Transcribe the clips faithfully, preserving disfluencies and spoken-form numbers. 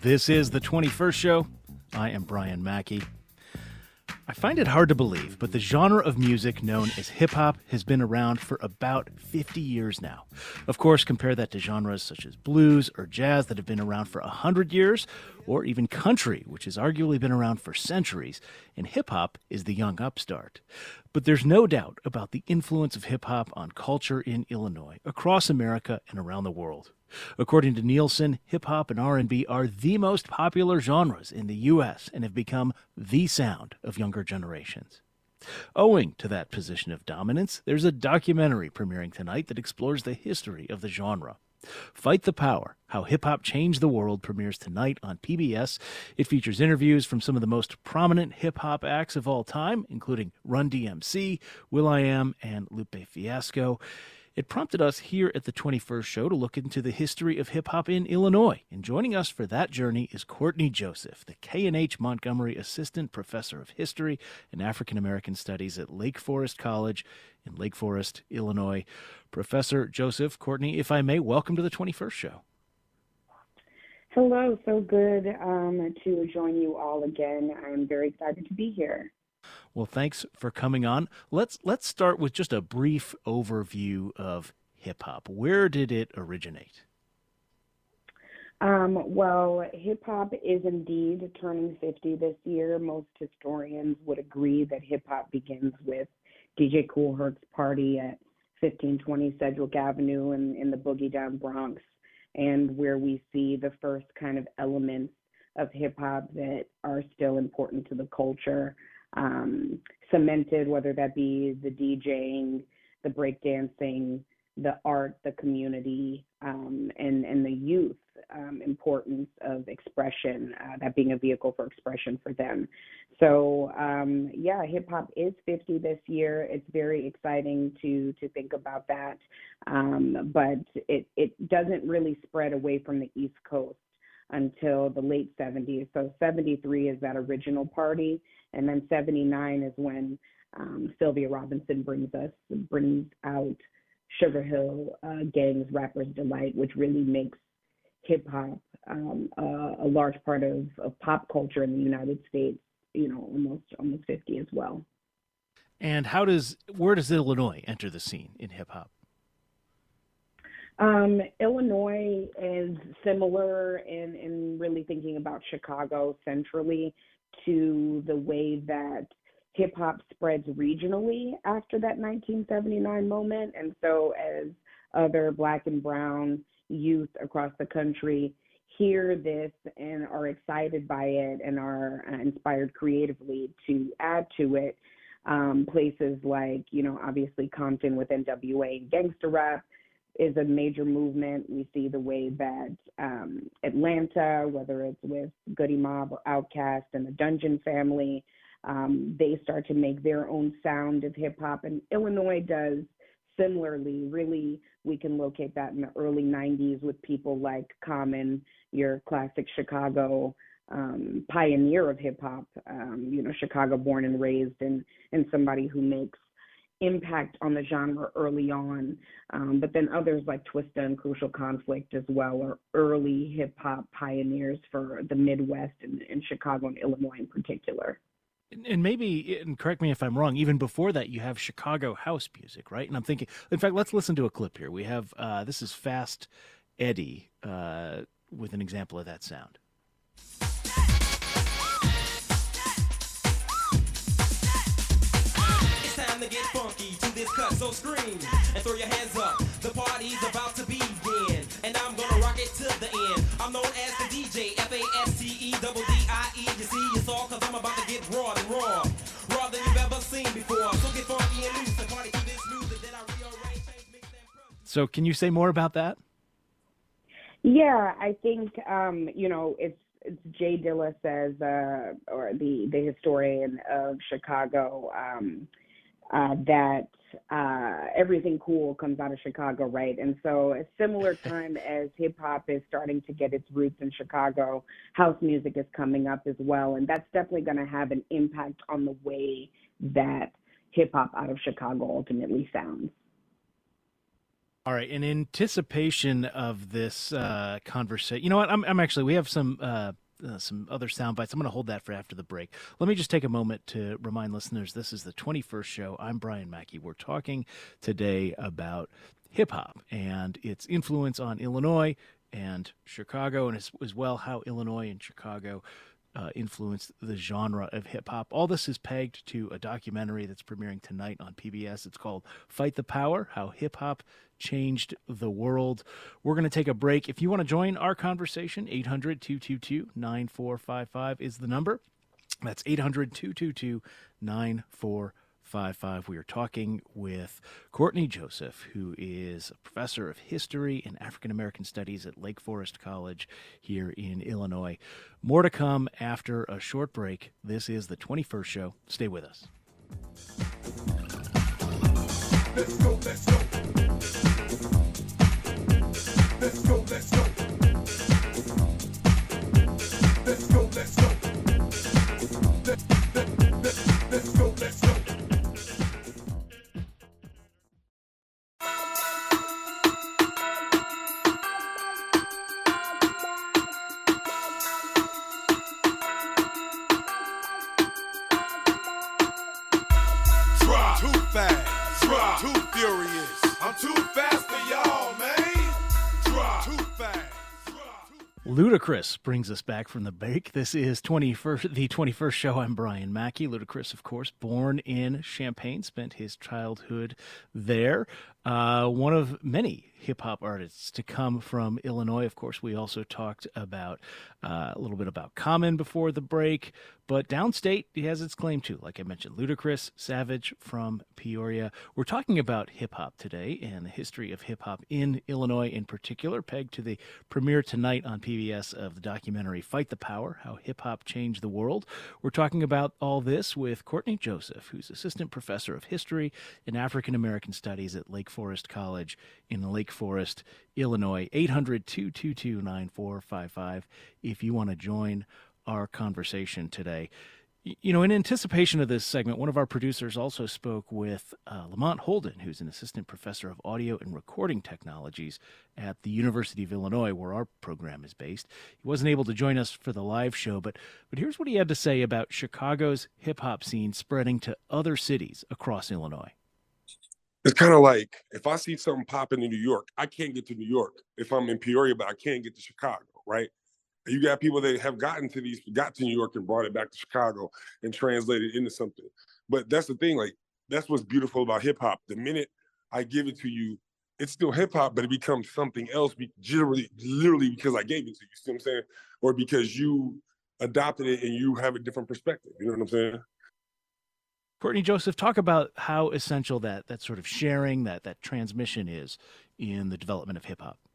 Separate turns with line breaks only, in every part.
This is the twenty-first Show. I am Brian Mackey. I find it hard to believe, but the genre of music known as hip-hop has been around for about fifty years now. Of course, compare that to genres such as blues or jazz that have been around for one hundred years, or even country, which has arguably been around for centuries, and hip-hop is the young upstart. But there's no doubt about the influence of hip-hop on culture in Illinois, across America, and around the world. According to Nielsen, hip-hop and R and B are the most popular genres in the U S and have become the sound of younger generations. Owing to that position of dominance, there's a documentary premiering tonight that explores the history of the genre. Fight the Power, How Hip-Hop Changed the World premieres tonight on P B S. It features interviews from some of the most prominent hip-hop acts of all time, including Run D M C, will.i.am, and Lupe Fiasco. It prompted us here at the twenty-first Show to look into the history of hip-hop in Illinois. And joining us for that journey is Courtney Joseph, the K and H Montgomery Assistant Professor of History and African American Studies at Lake Forest College in Lake Forest, Illinois. Professor Joseph, Courtney, if I may, welcome to the twenty-first Show.
Hello, so good um, to join you all again. I'm very excited to be here.
Well, thanks for coming on. Let's let's start with just a brief overview of hip-hop. Where did it originate?
Um, well, hip-hop is indeed turning fifty this year. Most historians would agree that hip-hop begins with D J Kool Herc's party at fifteen twenty Sedgwick Avenue in, in the Boogie Down Bronx, and where we see the first kind of elements of hip-hop that are still important to the culture. Um, cemented, whether that be the DJing, the breakdancing, the art, the community, um, and, and the youth um, importance of expression, uh, that being a vehicle for expression for them. So, um, yeah, hip-hop is fifty this year. It's very exciting to to think about that, um, but it, it doesn't really spread away from the East Coast until the late seventies. So seventy-three is that original party, and then seventy-nine is when um, Sylvia Robinson brings us brings out Sugar Hill uh, Gang's Rapper's Delight, which really makes hip hop um, uh, a large part of, of pop culture in the United States. You know, almost almost fifty as well.
And how does where does Illinois enter the scene in hip hop?
Um, Illinois is similar in, in really thinking about Chicago centrally to the way that hip hop spreads regionally after that nineteen seventy-nine moment. And so as other Black and brown youth across the country hear this and are excited by it and are uh, inspired creatively to add to it, um, places like, you know, obviously Compton with N W A and gangster rap is a major movement. We see the way that um, Atlanta, whether it's with Goody Mob or Outkast and the Dungeon Family, um, they start to make their own sound of hip hop. And Illinois does similarly. Really, we can locate that in the early nineties with people like Common, your classic Chicago um, pioneer of hip hop, um, you know, Chicago born and raised, and, and somebody who makes impact on the genre early on, um, but then others like Twista and Crucial Conflict as well are early hip-hop pioneers for the Midwest and, and Chicago and Illinois in particular.
And maybe, and correct me if I'm wrong, even before that you have Chicago house music, right? And I'm thinking, in fact, let's listen to a clip here. We have, uh, this is Fast Eddie uh, with an example of that sound.
Time to get funky to this cut, so scream and throw your hands up. The party's about to begin, and I'm gonna rock it to the end. I'm known as the D J, F A S T E, double D I E. You see, it's all cause I'm about to get raw and raw, raw than you've ever seen before. So get funky and loose and party to this music that I rearrange, change, mix, and produce.
So can you say more about that?
Yeah, I think, um, you know, it's It's Jay Dilla says, uh, or the, the historian of Chicago, um, uh, that uh, everything cool comes out of Chicago, right? And so a similar time as hip hop is starting to get its roots in Chicago, house music is coming up as well. And that's definitely going to have an impact on the way that hip hop out of Chicago ultimately sounds.
All right. In anticipation of this uh, conversation, you know what? I'm, I'm actually, we have some uh, uh, some other sound bites. I'm going to hold that for after the break. Let me just take a moment to remind listeners this is the twenty-first show. I'm Brian Mackey. We're talking today about hip hop and its influence on Illinois and Chicago, and as, as well how Illinois and Chicago Uh, influenced the genre of hip-hop. All this is pegged to a documentary that's premiering tonight on P B S. It's called Fight the Power, How Hip-Hop Changed the World. We're going to take a break. If you want to join our conversation, eight hundred, two two two, nine four five five is the number. That's eight hundred, two two two, nine four five five. We are talking with Courtney Joseph, who is a professor of history and African American studies at Lake Forest College here in Illinois. More to come after a short break. This is the twenty-first show. Stay with us.
Let's go, let's go. Let's go, let's go. Let's go, let's go. Let's, let, let, let's go, let's go. Too fast, Drop. Too furious. I'm too fast for y'all, man. Drop. Too fast.
Ludacris brings us back from the break. This is twenty-first, the twenty-first show. I'm Brian Mackey. Ludacris, of course, born in Champaign, spent his childhood there. Uh, one of many hip-hop artists to come from Illinois. Of course, we also talked about uh, a little bit about Common before the break, but downstate, he has its claim to. Like I mentioned, Ludacris, Savage from Peoria. We're talking about hip-hop today and the history of hip-hop in Illinois in particular, pegged to the premiere tonight on P B S of the documentary Fight the Power, How Hip-Hop Changed the World. We're talking about all this with Courtney Joseph, who's assistant professor of history and African American studies at Lake Forest College in Lake Forest, Illinois. eight hundred, two two two, nine four five five if you want to join our conversation today. You know, in anticipation of this segment, one of our producers also spoke with uh, Lamont Holden, who's an assistant professor of audio and recording technologies at the University of Illinois, where our program is based. He wasn't able to join us for the live show, but but here's what he had to say about Chicago's hip-hop scene spreading to other cities across Illinois.
It's kind of like if I see something popping in New York, I can't get to New York if I'm in Peoria, but I can't get to Chicago, right? You got people that have gotten to these, got to New York and brought it back to Chicago and translated into something. But that's the thing, like, that's what's beautiful about hip hop. The minute I give it to you, it's still hip hop, but it becomes something else, generally, literally because I gave it to you, see what I'm saying? Or because you adopted it and you have a different perspective, you know what I'm saying?
Courtney Joseph, talk about how essential that that sort of sharing, that that transmission is in the development of hip hop.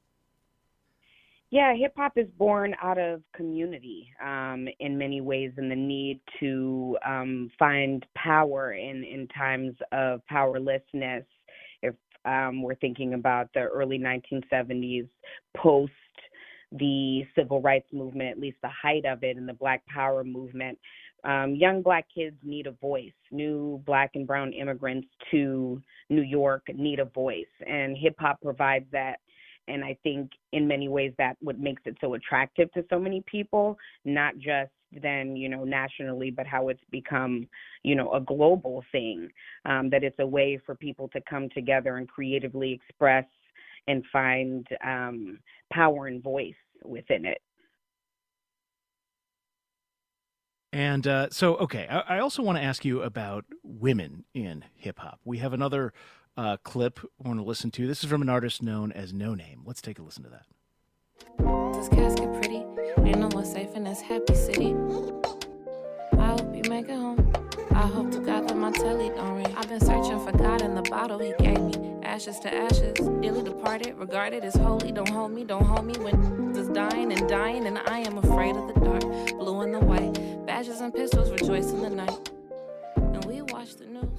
Yeah, hip hop is born out of community um, in many ways, and the need to um, find power in, in times of powerlessness. If um, we're thinking about the early nineteen seventies, post the civil rights movement, at least the height of it, and the Black Power movement, um, young Black kids need a voice. New Black and brown immigrants to New York need a voice, and hip hop provides that. And I think in many ways that what makes it so attractive to so many people, not just then, you know, nationally, but how it's become, you know, a global thing, um, that it's a way for people to come together and creatively express and find um, power and voice within it.
And uh, so, okay, I, I also want to ask you about women in hip hop. We have another uh, clip I want to listen to. This is from an artist known as No Name. Let's take a listen to that.
This casket pretty, ain't no one safe in this happy city. I hope you make it home. I hope to God that my telly don't ring. I've been searching for God in the bottle he gave me. Ashes to ashes, dearly departed, regarded as holy. Don't hold me, don't hold me when is dying and dying, and I am afraid of the dark. Blue and the white, badges and pistols rejoice in the night. And we watch the news.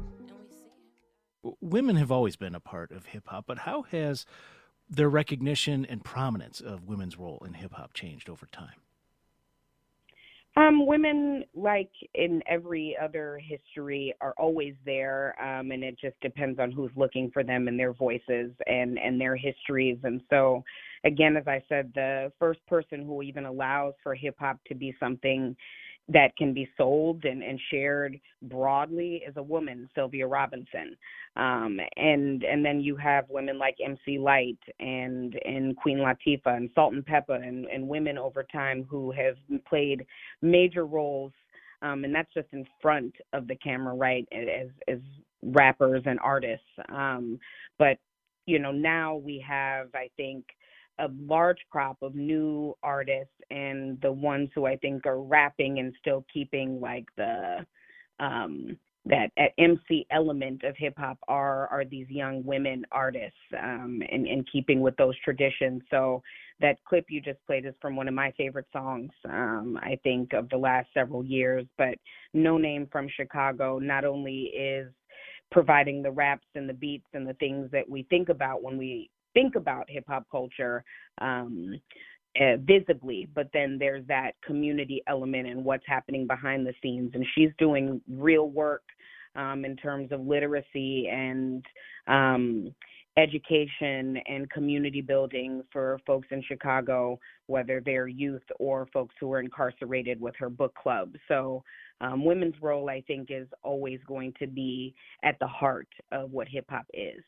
Women have always been a part of hip-hop, but how has their recognition and prominence of women's role in hip-hop changed over time?
Um, women, like in every other history, are always there, um, and it just depends on who's looking for them and their voices and, and their histories. And so, again, as I said, the first person who even allows for hip-hop to be something that can be sold and, and shared broadly is a woman, Sylvia Robinson. Um, and and then you have women like M C Lyte and, and Queen Latifah and Salt and Pepper and, and women over time who have played major roles, um, and that's just in front of the camera, right, as, as rappers and artists. Um, but, you know, now we have, I think, a large crop of new artists, and the ones who I think are rapping and still keeping like the um, that M C element of hip hop are are these young women artists, um, and, and keeping with those traditions. So that clip you just played is from one of my favorite songs, um, I think, of the last several years. But No Name from Chicago not only is providing the raps and the beats and the things that we think about when we think about hip hop culture um, uh, visibly, but then there's that community element and what's happening behind the scenes. And she's doing real work um, in terms of literacy and um, education and community building for folks in Chicago, whether they're youth or folks who are incarcerated, with her book club. So um, women's role, I think, is always going to be at the heart of what hip hop is.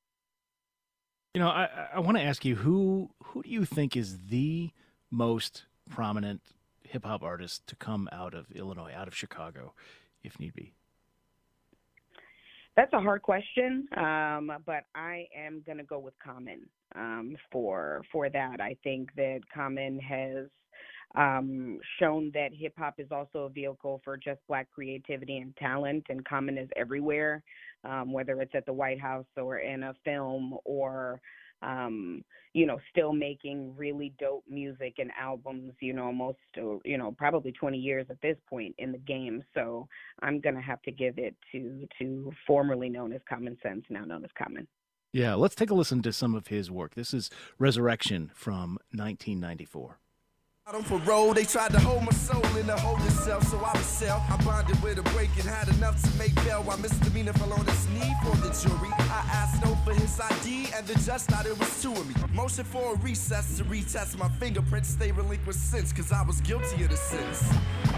You know, I, I want to ask you, who who do you think is the most prominent hip-hop artist to come out of Illinois, out of Chicago, if need be?
That's a hard question, um, but I am going to go with Common um, for for that. I think that Common has um, shown that hip-hop is also a vehicle for just Black creativity and talent, and Common is everywhere. Um, whether it's at the White House or in a film or, um, you know, still making really dope music and albums, you know, almost, you know, probably twenty years at this point in the game. So I'm going to have to give it to, to formerly known as Common Sense, now known as Common.
Yeah, let's take a listen to some of his work. This is Resurrection from nineteen ninety-four.
On parole, they tried to hold my soul in the holding cell, so I was sell. I bonded with a break and had enough to make bail. While misdemeanor fell on his knee for the jury. I asked no for his I D, and the judge thought it was two of me. Motion for a recess to retest my fingerprints. They relinquished since, cause I was guilty of the sins.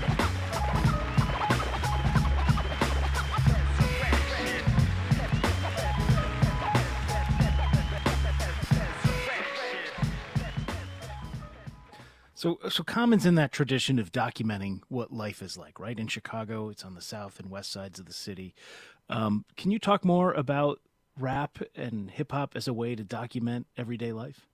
So, so Common's in that tradition of documenting what life is like, right? In Chicago, it's on the south and west sides of the city. Um, can you talk more about rap and hip hop as a way to document everyday life?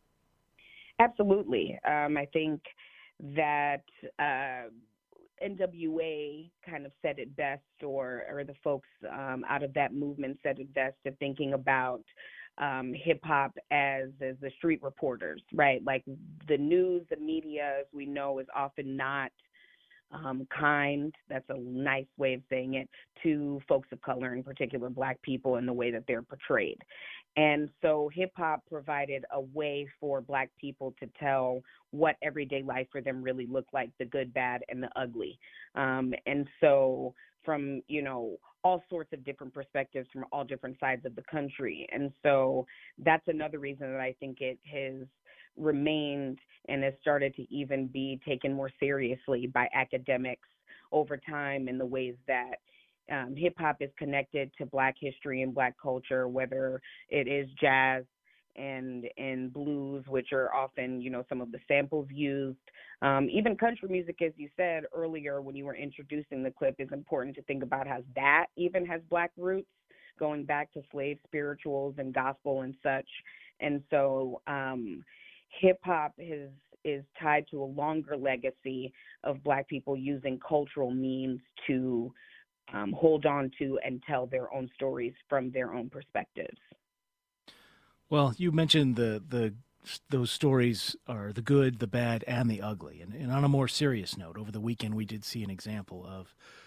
Absolutely. Um, I think that uh, N W A kind of said it best, or or the folks um, out of that movement said it best, of thinking about Um, hip hop as as the street reporters, right? Like the news, the media, as we know, is often not um, kind. That's a nice way of saying it, to folks of color, in particular Black people, in the way that they're portrayed. And so hip hop provided a way for Black people to tell what everyday life for them really looked like, the good, bad, and the ugly. Um, and so from, you know, all sorts of different perspectives from all different sides of the country. And so that's another reason that I think it has remained and has started to even be taken more seriously by academics over time, in the ways that um, hip hop is connected to Black history and Black culture, whether it is jazz and and blues, which are often, you know, some of the samples used. Um, even country music, as you said earlier when you were introducing the clip, is important to think about how that even has Black roots, going back to slave spirituals and gospel and such. And so um, hip hop is is tied to a longer legacy of Black people using cultural means to um, hold on to and tell their own stories from their own perspectives.
Well, you mentioned the the those stories are the good, the bad, and the ugly. And, and on a more serious note, over the weekend we did see an example of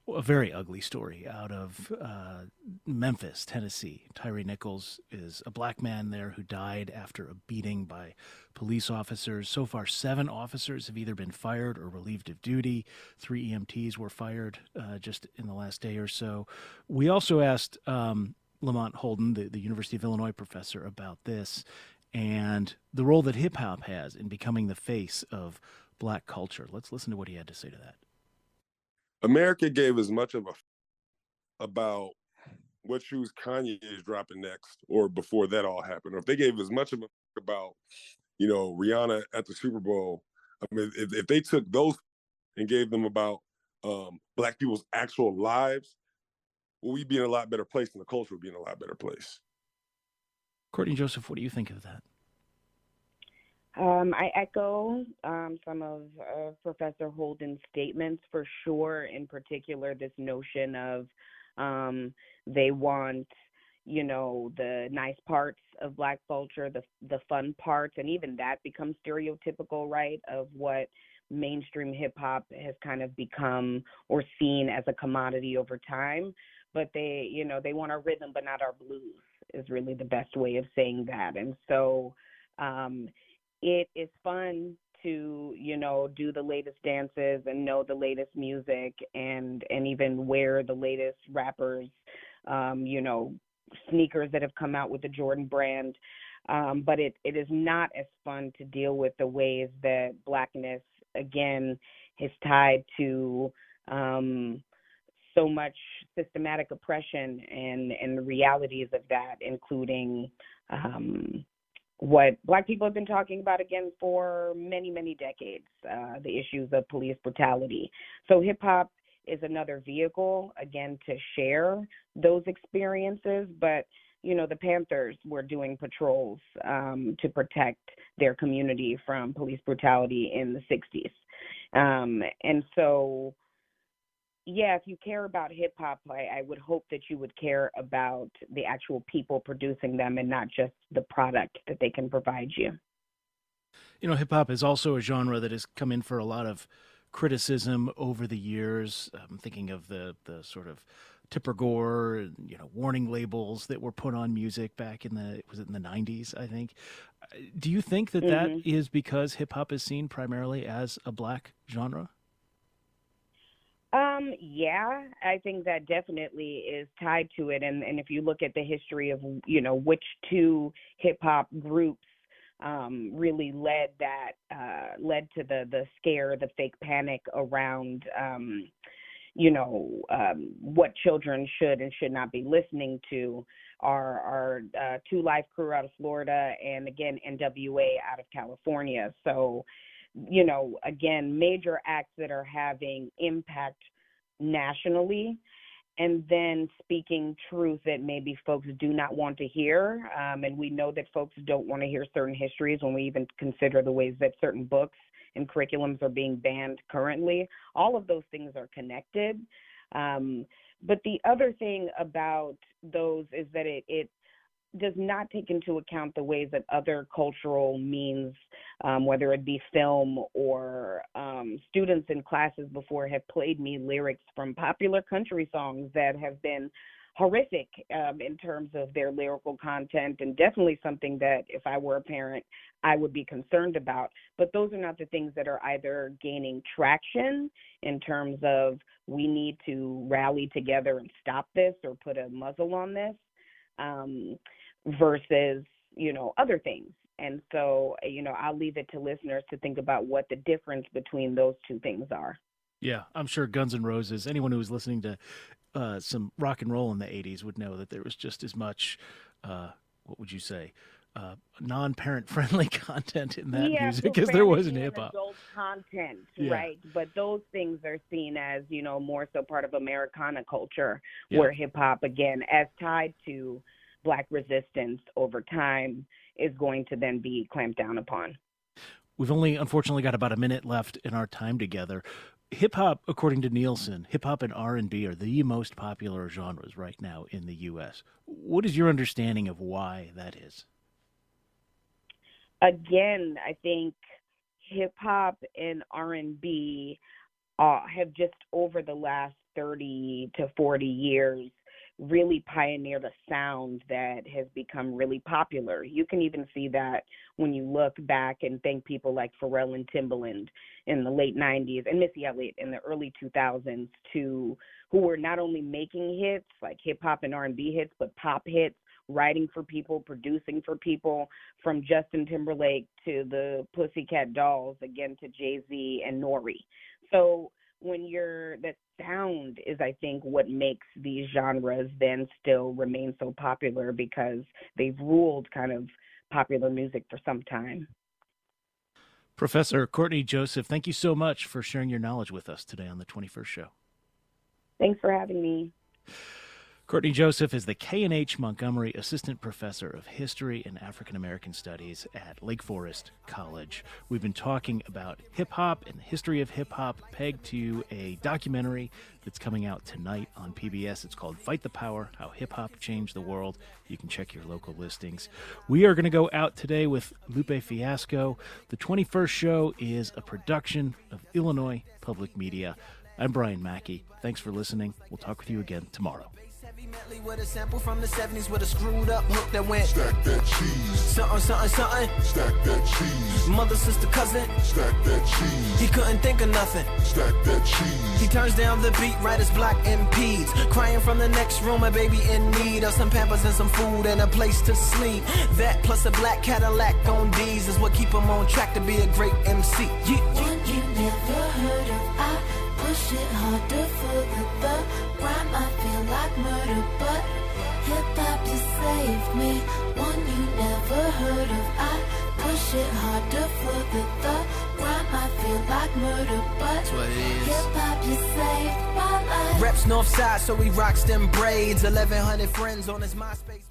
A very ugly story out of uh, Memphis, Tennessee. Tyree Nichols is a black man there who died after a beating by police officers. So far, seven officers have either been fired or relieved of duty. Three E M Ts were fired uh, just in the last day or so. We also asked um, Lamont Holden, the, the University of Illinois professor, about this and the role that hip-hop has in becoming the face of black culture. Let's listen to what he had to say to that.
America gave as much of a f- about what shoes Kanye is dropping next, or before that all happened, or if they gave as much of a f- about, you know, Rihanna at the Super Bowl. I mean, if, if they took those and gave them about um, black people's actual lives, well, we'd be in a lot better place, and the culture would be in a lot better place.
Courtney Joseph, what do you think of that?
Um, I echo um, some of uh, Professor Holden's statements for sure, in particular this notion of um, they want, you know, the nice parts of black culture, the the fun parts, and even that becomes stereotypical, right, of what mainstream hip-hop has kind of become or seen as a commodity over time. But they, you know, they want our rhythm but not our blues is really the best way of saying that. And so um, it is fun to, you know, do the latest dances and know the latest music and, and even wear the latest rappers, um, you know, sneakers that have come out with the Jordan brand. Um, but it, it is not as fun to deal with the ways that blackness, again, is tied to um, so much systematic oppression and, and the realities of that, including um, what black people have been talking about again for many, many decades, uh, the issues of police brutality. So hip hop is another vehicle, again, to share those experiences. But, you know, the Panthers were doing patrols um, to protect their community from police brutality in the sixties. Um, and so, yeah, if you care about hip hop, I, I would hope that you would care about the actual people producing them and not just the product that they can provide you.
You know, hip hop is also a genre that has come in for a lot of criticism over the years. I'm thinking of the the sort of Tipper Gore, you know, warning labels that were put on music back in the, was it in the nineties, I think. Do you think that
Mm-hmm.
that is because hip hop is seen primarily as a black genre?
Um, yeah, I think that definitely is tied to it. And, and if you look at the history of, you know, which two hip hop groups um, really led that, uh, led to the, the scare, the fake panic around, um, you know, um, what children should and should not be listening to are, are uh, Two Live Crew out of Florida and, again, N W A out of California. So, you know, again, major acts that are having impact nationally, and then speaking truth that maybe folks do not want to hear. Um, and we know that folks don't want to hear certain histories when we even consider the ways that certain books and curriculums are being banned currently. All of those things are connected. Um, but the other thing about those is that it, it does not take into account the ways that other cultural means, um, whether it be film or um, students in classes before have played me lyrics from popular country songs that have been horrific um, in terms of their lyrical content, and definitely something that if I were a parent, I would be concerned about. But those are not the things that are either gaining traction in terms of we need to rally together and stop this or put a muzzle on this. Um, versus, you know, other things. And so, you know, I'll leave it to listeners to think about what the difference between those two things are.
Yeah, I'm sure Guns N' Roses, anyone who was listening to uh, some rock and roll in the eighties would know that there was just as much, uh, what would you say, uh, non-parent friendly content in that
yeah,
music as there was in hip hop.
Adult content,
Yeah.
right? But those things are seen as, you know, more so part of Americana culture,
Yeah.
where hip hop, again, as tied to Black resistance over time, is going to then be clamped down upon.
We've only, unfortunately, got about a minute left in our time together. Hip hop, according to Nielsen, hip hop and R and B are the most popular genres right now in the U S. What is your understanding of why that is?
Again, I think hip hop and R and B uh, have just over the last thirty to forty years really pioneered a sound that has become really popular. You can even see that when you look back and thank people like Pharrell and Timbaland in the late nineties and Missy Elliott in the early two thousands, to who were not only making hits like hip hop and R and B hits, but pop hits, writing for people, producing for people, from Justin Timberlake to the Pussycat Dolls, again to Jay-Z and Nori. So when you're, that sound is, I think, what makes these genres then still remain so popular, because they've ruled kind of popular music for some time.
Professor Courtney Joseph, thank you so much for sharing your knowledge with us today on the twenty-first Show.
Thanks for having me.
Courtney Joseph is the K and H Montgomery Assistant Professor of History and African American Studies at Lake Forest College. We've been talking about hip-hop and the history of hip-hop, pegged to a documentary that's coming out tonight on P B S. It's called Fight the Power, How Hip-Hop Changed the World. You can check your local listings. We are going to go out today with Lupe Fiasco. The twenty-first Show is a production of Illinois Public Media. I'm Brian Mackey. Thanks for listening. We'll talk with you again tomorrow.
Medley with a sample from the seventies with a screwed up hook that went stack that cheese, something, something, something, stack that cheese, mother, sister, cousin, stack that cheese, he couldn't think of nothing, stack that cheese, he turns down the beat right as block impedes, crying from the next room, a baby in need of some pampers and some food and a place to sleep, that plus a black Cadillac on D's is what keep him on track to be a great M C. Yeah.
One you never heard of, I push it harder for the, the rhyme, I feel like murder, but hip-hop just saved me. One you never heard of, I push it harder for the, the rhyme, I feel like murder, but hip-hop just saved my life.
Reps Northside, so he rocks them braids, eleven hundred friends on his MySpace.